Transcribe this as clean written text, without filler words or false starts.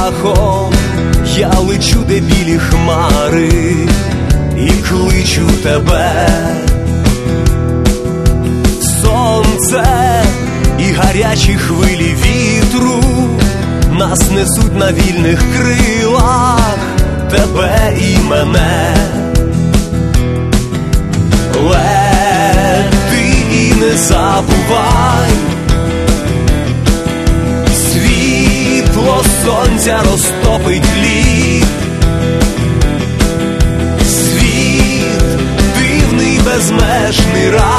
птахом, я лечу, де білі хмари, і кличу тебе. Сонце і гарячі хвилі вітру нас несуть на вільних крилах, тебе і мене. Лети і не забувай, світло сонця розтопить лід. Світ дивний, безмежний рай.